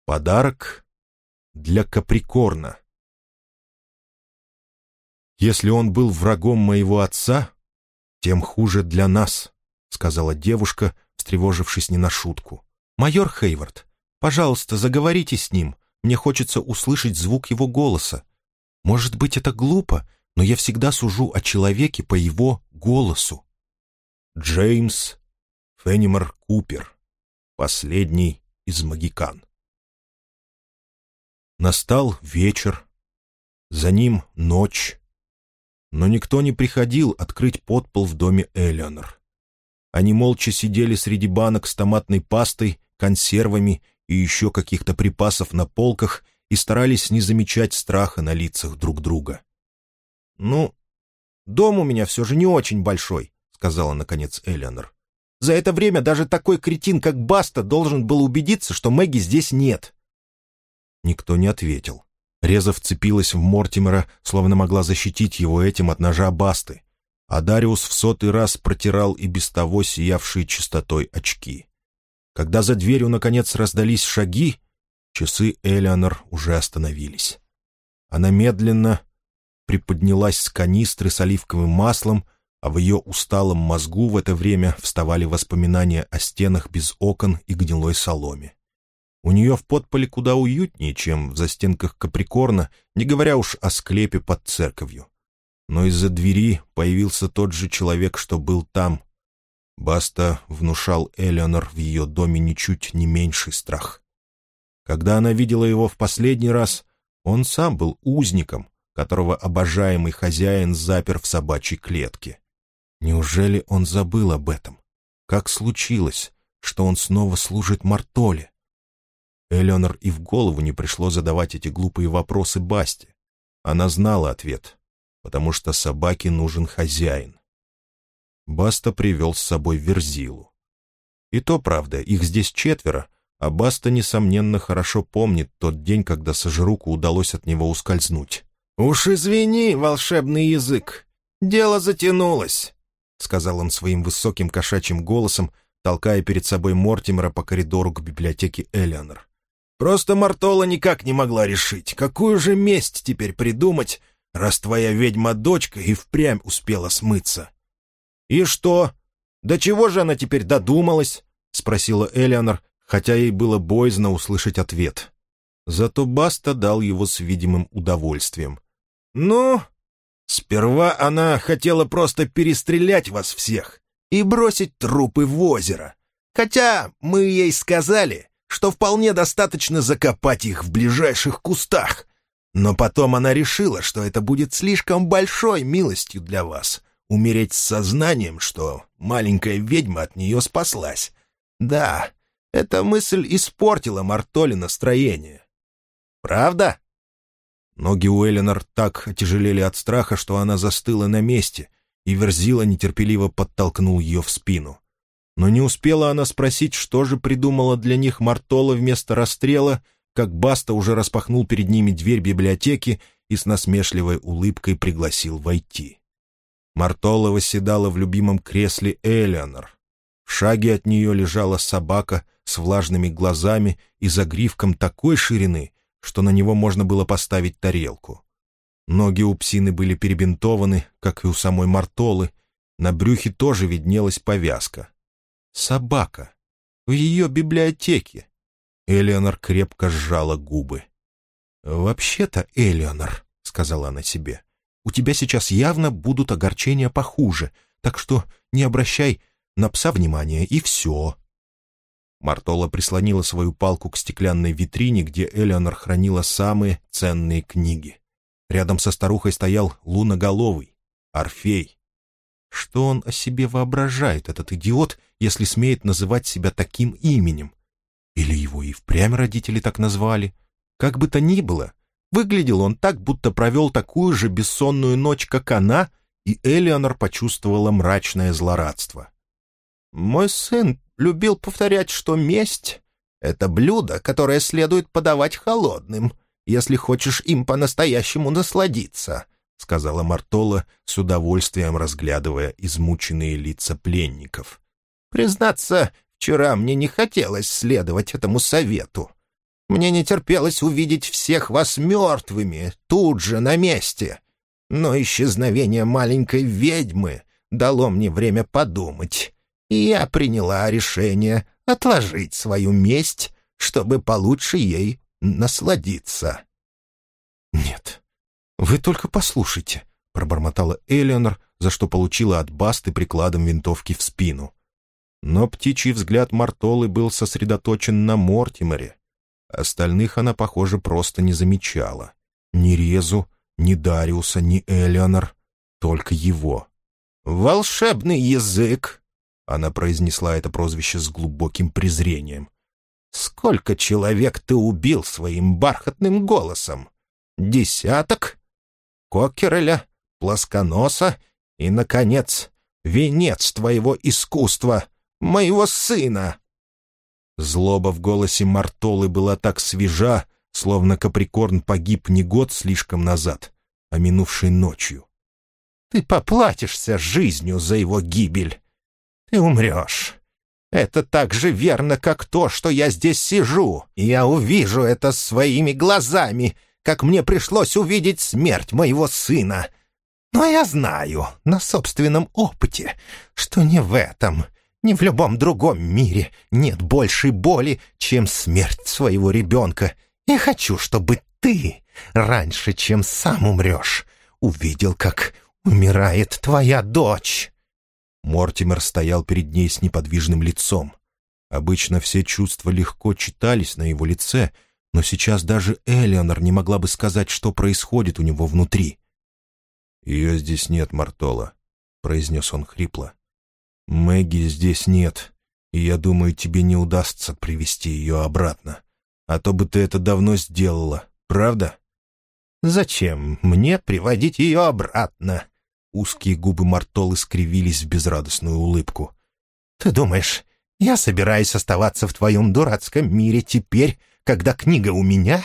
Подарок для Каприкорна. «Если он был врагом моего отца, тем хуже для нас», — сказала девушка, встревожившись не на шутку. «Майор Хейвард, пожалуйста, заговорите с ним. Мне хочется услышать звук его голоса. Может быть, это глупо, но я всегда сужу о человеке по его голосу». Джеймс Феннимор Купер, последний из могикан. Настал вечер, за ним ночь, но никто не приходил открыть подпол в доме Элеонор. Они молча сидели среди банок с томатной пастой, консервами и еще каких-то припасов на полках и старались не замечать страха на лицах друг друга. «Ну, дом у меня все же не очень большой», — сказала, наконец, Элеонор. «За это время даже такой кретин, как Баста, должен был убедиться, что Мэгги здесь нет». Никто не ответил. Реза вцепилась в Мортимера, словно могла защитить его этим от ножа Басты, а Дариус в 100-й раз протирал и без того сиявшие чистотой очки. Когда за дверью, наконец, раздались шаги, часы Элеонор уже остановились. Она медленно приподнялась с канистры с оливковым маслом, а в ее усталом мозгу в это время вставали воспоминания о стенах без окон и гнилой соломе. У нее в подполе куда уютнее, чем в застенках Каприкорна, не говоря уж о склепе под церковью. Но из-за двери появился тот же человек, что был там. Баста внушал Элеонор в ее доме ничуть не меньший страх. Когда она видела его в последний раз, он сам был узником, которого обожаемый хозяин запер в собачьей клетке. Неужели он забыл об этом? Как случилось, что он снова служит Мартоле? Элеонор и в голову не пришло задавать эти глупые вопросы Басте. Она знала ответ, потому что собаке нужен хозяин. Баста привел с собой Верзилу. И то правда, их здесь 4, а Баста, несомненно, хорошо помнит тот день, когда Сожруку удалось от него ускользнуть. «Уж извини, волшебный язык, дело затянулось», — сказал он своим высоким кошачьим голосом, толкая перед собой Мортимера по коридору к библиотеке Элеонор. «Просто Мартола никак не могла решить, какую же месть теперь придумать, раз твоя ведьма-дочка и впрямь успела смыться». «И что? До чего же она теперь додумалась?» — спросила Элеонор, хотя ей было боязно услышать ответ. Зато Баста дал его с видимым удовольствием. «Ну, сперва она хотела просто перестрелять вас всех и бросить трупы в озеро, хотя мы ей сказали, что вполне достаточно закопать их в ближайших кустах. Но потом она решила, что это будет слишком большой милостью для вас — умереть с сознанием, что маленькая ведьма от нее спаслась. Да, эта мысль испортила Мартоле настроение. Правда?» Ноги у Элеонор так отяжелели от страха, что она застыла на месте, и Верзила нетерпеливо подтолкнул ее в спину. Но не успела она спросить, что же придумала для них Мартола вместо расстрела, как Баста уже распахнул перед ними дверь библиотеки и с насмешливой улыбкой пригласил войти. Мартола восседала в любимом кресле Элеонор. В шаге от нее лежала собака с влажными глазами и загривком такой ширины, что на него можно было поставить тарелку. Ноги у псины были перебинтованы, как и у самой Мартолы, на брюхе тоже виднелась повязка. Собака. В ее библиотеке. Элеонор крепко сжала губы. «Вообще-то, Элеонор», — сказала она себе, — «у тебя сейчас явно будут огорчения похуже, так что не обращай на пса внимания, и все». Мартола прислонила свою палку к стеклянной витрине, где Элеонор хранила самые ценные книги. Рядом со старухой стоял луноголовый, Орфей. Что он о себе воображает, этот идиот, если смеет называть себя таким именем? Или его и впрямь родители так назвали? Как бы то ни было, выглядел он так, будто провел такую же бессонную ночь, как она, и Элеонор почувствовала мрачное злорадство. «Мой сын любил повторять, что месть — это блюдо, которое следует подавать холодным, если хочешь им по-настоящему насладиться», — сказала Мартола, с удовольствием разглядывая измученные лица пленников. «Признаться, вчера мне не хотелось следовать этому совету. Мне не терпелось увидеть всех вас мертвыми, тут же, на месте. Но исчезновение маленькой ведьмы дало мне время подумать, и я приняла решение отложить свою месть, чтобы получше ей насладиться». «Нет, вы только послушайте», — пробормотала Элеонор, за что получила от Басты прикладом винтовки в спину. Но птичий взгляд Мартолы был сосредоточен на Мортимере. Остальных она, похоже, просто не замечала. Ни Резу, ни Дариуса, ни Элеонор, только его. «Волшебный язык!» — она произнесла это прозвище с глубоким презрением. «Сколько человек ты убил своим бархатным голосом? 10? Кокереля, Плосконоса и, наконец, венец твоего искусства, моего сына!» Злоба в голосе Мартолы была так свежа, словно Каприкорн погиб не год слишком назад, а минувшей ночью. «Ты поплатишься жизнью за его гибель. Ты умрешь. Это так же верно, как то, что я здесь сижу, и я увижу это своими глазами, как мне пришлось увидеть смерть моего сына. Но я знаю на собственном опыте, что ни в этом, ни в любом другом мире нет большей боли, чем смерть своего ребенка. И хочу, чтобы ты, раньше, чем сам умрешь, увидел, как умирает твоя дочь». Мортимер стоял перед ней с неподвижным лицом. Обычно все чувства легко читались на его лице, но сейчас даже Элеонор не могла бы сказать, что происходит у него внутри. «Ее здесь нет, Мартола», — произнес он хрипло. «Мэгги здесь нет, и я думаю, тебе не удастся привести ее обратно. А то бы ты это давно сделала, правда?» «Зачем мне приводить ее обратно?» Узкие губы Мартолы скривились в безрадостную улыбку. «Ты думаешь, я собираюсь оставаться в твоем дурацком мире теперь, когда книга у меня?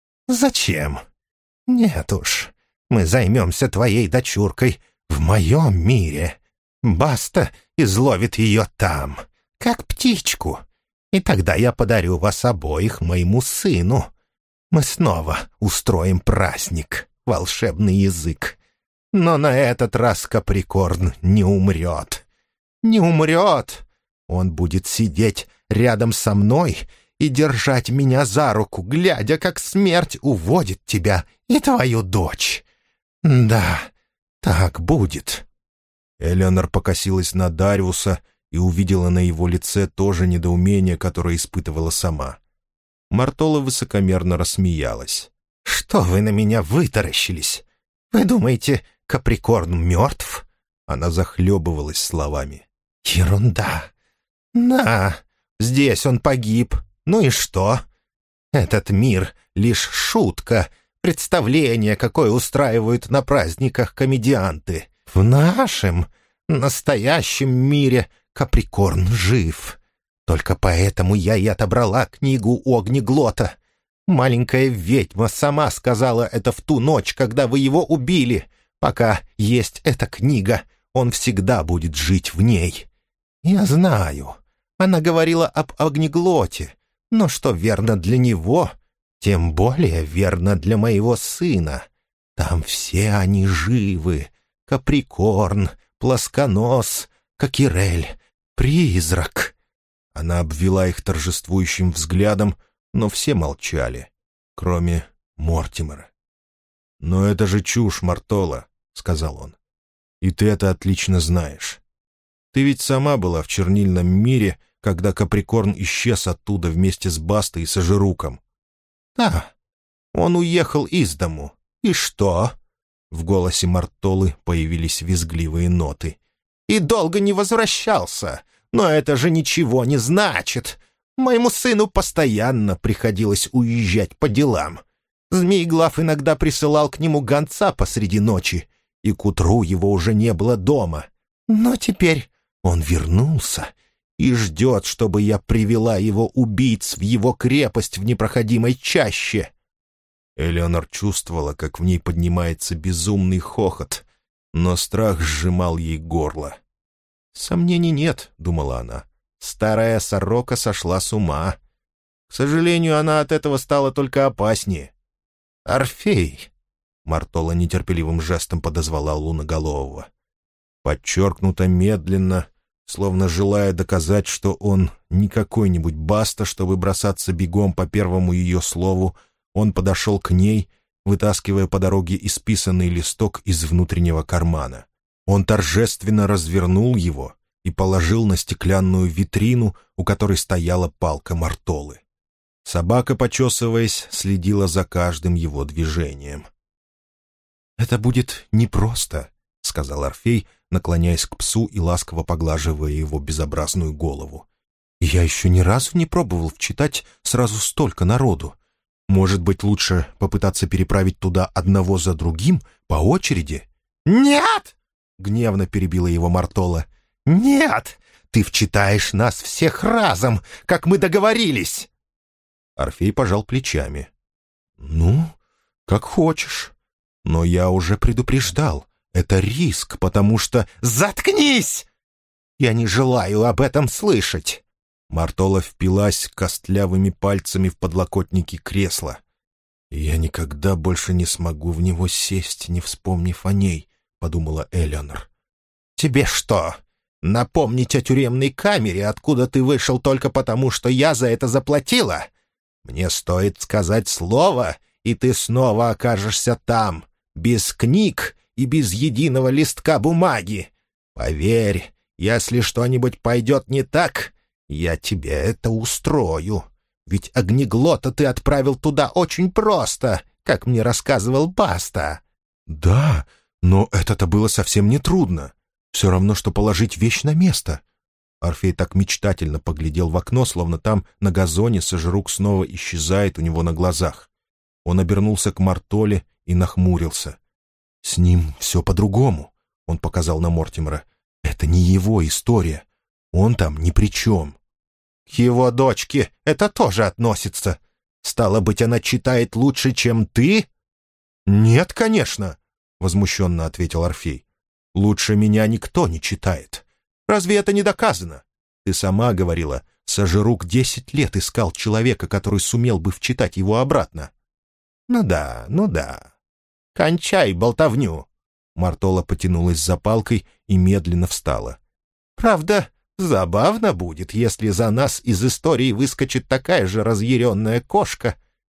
Зачем? Нет уж, мы займемся твоей дочуркой в моем мире. Баста изловит ее там, как птичку, и тогда я подарю вас обоих моему сыну. Мы снова устроим праздник, волшебный язык. Но на этот раз Каприкорн не умрет. Не умрет. Он будет сидеть рядом со мной и держать меня за руку, глядя, как смерть уводит тебя и твою дочь. Да, так будет». Элеонор покосилась на Дариуса и увидела на его лице то же недоумение, которое испытывала сама. Мартола высокомерно рассмеялась. «Что вы на меня вытаращились? Вы думаете, Каприкорн мертв?» Она захлебывалась словами. «Ерунда. Да, здесь он погиб. Ну и что? Этот мир — лишь шутка, представление, какое устраивают на праздниках комедианты. В нашем, настоящем мире Каприкорн жив. Только поэтому я и отобрала книгу Огнеглота. Маленькая ведьма сама сказала это в ту ночь, когда вы его убили. Пока есть эта книга, он всегда будет жить в ней. Я знаю, она говорила об Огнеглоте, но что верно для него, тем более верно для моего сына. Там все они живы. Каприкорн, Плосконос, Кокерель, Призрак». Она обвела их торжествующим взглядом, но все молчали, кроме Мортимера. «Но это же чушь, Мартола», — сказал он. «И ты это отлично знаешь. Ты ведь сама была в чернильном мире, когда Каприкорн исчез оттуда вместе с Бастой и Сажируком». «Да, он уехал из дому. И что?» В голосе Мартолы появились визгливые ноты. «И долго не возвращался. Но это же ничего не значит. Моему сыну постоянно приходилось уезжать по делам. Змееглав иногда присылал к нему гонца посреди ночи, и к утру его уже не было дома. Но теперь он вернулся и ждет, чтобы я привела его убийц в его крепость в непроходимой чаще». Элеонор чувствовала, как в ней поднимается безумный хохот, но страх сжимал ей горло. «Сомнений нет», — думала она. «Старая сорока сошла с ума. К сожалению, она от этого стала только опаснее. «Орфей!» — Мартола нетерпеливым жестом подозвала Луноголового. Подчеркнуто медленно, словно желая доказать, что он не какой-нибудь Баста, чтобы бросаться бегом по первому ее слову, он подошел к ней, вытаскивая по дороге исписанный листок из внутреннего кармана. Он торжественно развернул его и положил на стеклянную витрину, у которой стояла палка Мартолы. Собака, почесываясь, следила за каждым его движением. «Это будет непросто», — сказал Орфей, наклоняясь к псу и ласково поглаживая его безобразную голову. «Я еще ни разу не пробовал вчитать сразу столько народу. Может быть, лучше попытаться переправить туда одного за другим, по очереди?» «Нет!» — гневно перебила его Мартола. «Нет! Ты вчитаешь нас всех разом, как мы договорились!» Орфей пожал плечами. «Ну, как хочешь. Но я уже предупреждал. Это риск, потому что...» «Заткнись! Я не желаю об этом слышать!» Мартола впилась костлявыми пальцами в подлокотники кресла. «Я никогда больше не смогу в него сесть, не вспомнив о ней», — подумала Элеонор. «Тебе что, напомнить о тюремной камере, откуда ты вышел только потому, что я за это заплатила? Мне стоит сказать слово, и ты снова окажешься там, без книг и без единого листка бумаги. Поверь, если что-нибудь пойдет не так, я тебе это устрою. Ведь Огнеглота ты отправил туда очень просто, как мне рассказывал Баста». «Да, но это-то было совсем не трудно. Все равно, что положить вещь на место». Орфей так мечтательно поглядел в окно, словно там на газоне Сожрук снова исчезает у него на глазах. Он обернулся к Мартоле и нахмурился. «С ним все по-другому», — он показал на Мортимера. «Это не его история. Он там ни при чем». «К его дочке это тоже относится. Стало быть, она читает лучше, чем ты?» «Нет, конечно», — возмущенно ответил Орфей. «Лучше меня никто не читает. Разве это не доказано? Ты сама говорила, Сожрук 10 лет искал человека, который сумел бы вчитать его обратно». «Ну да, ну да. Кончай болтовню». Мартола потянулась за палкой и медленно встала. «Правда, забавно будет, если за нас из истории выскочит такая же разъяренная кошка,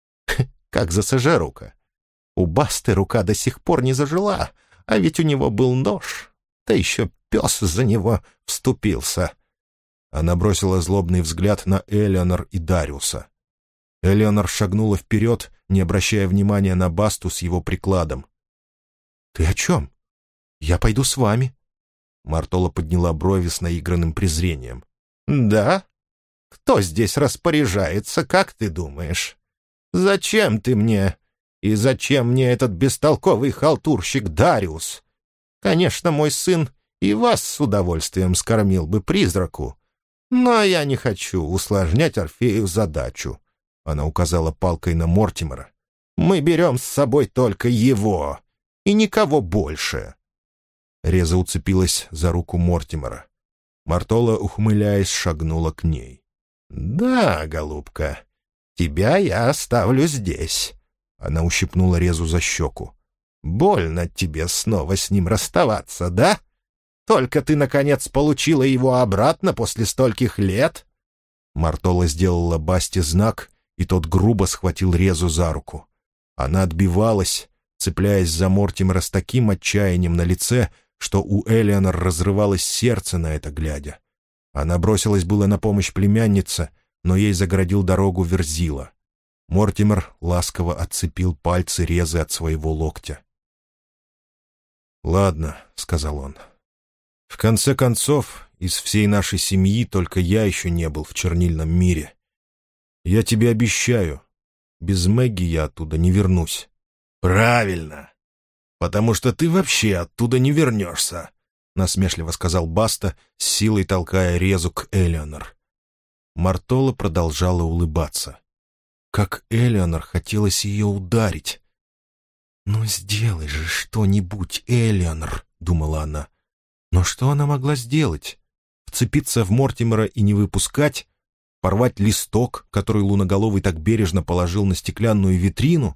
как за Сожрука. У Басты рука до сих пор не зажила, а ведь у него был нож, да еще пес за него вступился». Она бросила злобный взгляд на Элеонор и Дариуса. Элеонор шагнула вперед, не обращая внимания на Басту с его прикладом. «Ты о чем? Я пойду с вами». Мартола подняла брови с наигранным презрением. «Да? Кто здесь распоряжается, как ты думаешь? Зачем ты мне? И зачем мне этот бестолковый халтурщик Дариус? Конечно, мой сын и вас с удовольствием скормил бы призраку, но я не хочу усложнять Орфею задачу». Она указала палкой на Мортимера. «Мы берем с собой только его, и никого больше». Реза уцепилась за руку Мортимера. Мартола, ухмыляясь, шагнула к ней. «Да, голубка, тебя я оставлю здесь». Она ущипнула Резу за щеку. «Больно тебе снова с ним расставаться, да? Только ты, наконец, получила его обратно после стольких лет?» Мартола сделала Басте знак, и тот грубо схватил Резу за руку. Она отбивалась, цепляясь за Мортимера с таким отчаянием на лице, что у Элеонор разрывалось сердце на это глядя. Она бросилась было на помощь племяннице, но ей загородил дорогу Верзила. Мортимер ласково отцепил пальцы Резы от своего локтя. «Ладно», — сказал он. «В конце концов, из всей нашей семьи только я еще не был в чернильном мире. Я тебе обещаю, без Мэгги я оттуда не вернусь». «Правильно, потому что ты вообще оттуда не вернешься», — насмешливо сказал Баста, с силой толкая Резу к Элеонор. Мартола продолжала улыбаться. Как Элеонор хотелось ее ударить. «Ну, сделай же что-нибудь, Элеонор», — думала она. Но что она могла сделать? Вцепиться в Мортимера и не выпускать? Порвать листок, который Луноголовый так бережно положил на стеклянную витрину?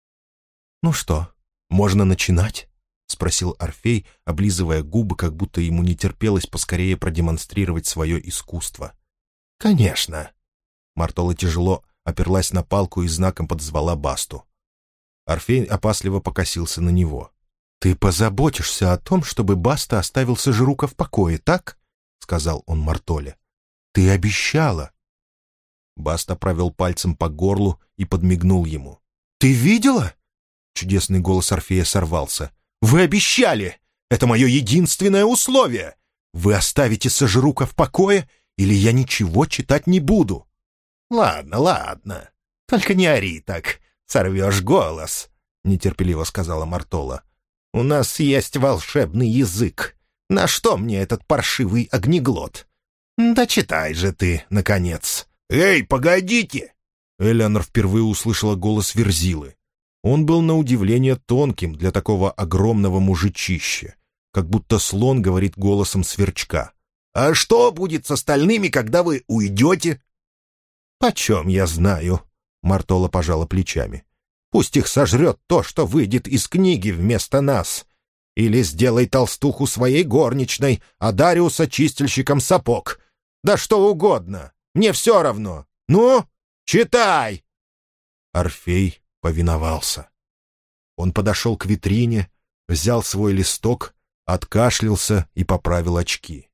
«Ну что, можно начинать?» — спросил Орфей, облизывая губы, как будто ему не терпелось поскорее продемонстрировать свое искусство. «Конечно». Мартола тяжело оперлась на палку и знаком подозвала Басту. Орфей опасливо покосился на него. «Ты позаботишься о том, чтобы Баста оставил Сожрука в покое, так?» — сказал он Мартоле. «Ты обещала». Баста провел пальцем по горлу и подмигнул ему. «Ты видела?» Чудесный голос Орфея сорвался. «Вы обещали! Это мое единственное условие! Вы оставите Сожрука в покое, или я ничего читать не буду!» «Ладно, ладно. Только не ори так. Сорвешь голос», — нетерпеливо сказала Мартола. «У нас есть волшебный язык. На что мне этот паршивый огнеглот? Да читай же ты, наконец!» «Эй, погодите!» Элеонор впервые услышала голос Верзилы. Он был на удивление тонким для такого огромного мужичища, как будто слон говорит голосом сверчка. «А что будет с остальными, когда вы уйдете?» «Почем я знаю?» — Мартола пожала плечами. «Пусть их сожрет то, что выйдет из книги вместо нас. Или сделай толстуху своей горничной, а Дариуса чистильщиком сапог. Да что угодно. Мне все равно. Ну, читай!» Орфей повиновался. Он подошел к витрине, взял свой листок, откашлялся и поправил очки.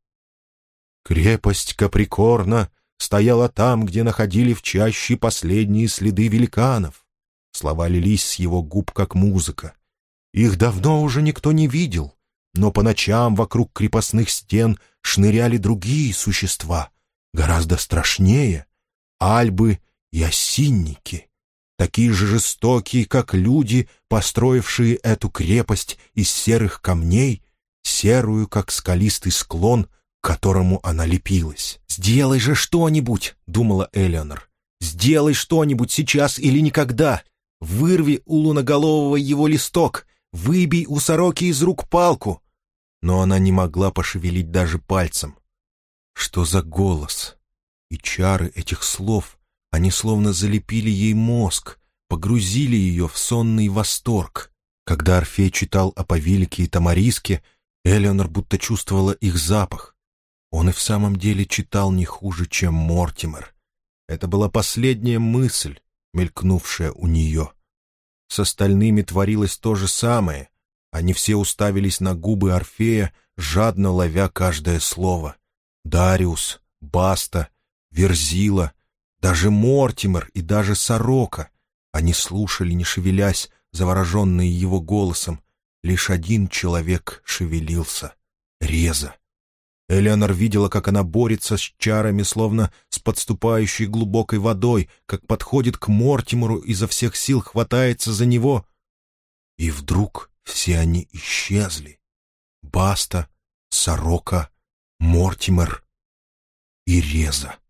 «Крепость Каприкорна стояла там, где находили в чаще последние следы великанов». Слова лились с его губ, как музыка. «Их давно уже никто не видел, но по ночам вокруг крепостных стен шныряли другие существа, гораздо страшнее — альбы и осинники, такие же жестокие, как люди, построившие эту крепость из серых камней, серую, как скалистый склон, к которому она лепилась. «Сделай же что-нибудь!» — думала Элеонор. «Сделай что-нибудь сейчас или никогда! Вырви у Луноголового его листок! Выбей у сороки из рук палку!» Но она не могла пошевелить даже пальцем. Что за голос? И чары этих слов, они словно залепили ей мозг, погрузили ее в сонный восторг. Когда Орфей читал о Павилике и Тамариске, Элеонор будто чувствовала их запах. Он и в самом деле читал не хуже, чем Мортимер. Это была последняя мысль, мелькнувшая у нее. С остальными творилось то же самое. Они все уставились на губы Орфея, жадно ловя каждое слово. Дариус, Баста, Верзила, даже Мортимер и даже Сорока. Они слушали, не шевелясь, завороженные его голосом. Лишь один человек шевелился — Реза. Элеонор видела, как она борется с чарами, словно с подступающей глубокой водой, как подходит к Мортимеру, изо всех сил хватается за него. И вдруг все они исчезли. Баста, Сорока, Мортимер и Реза.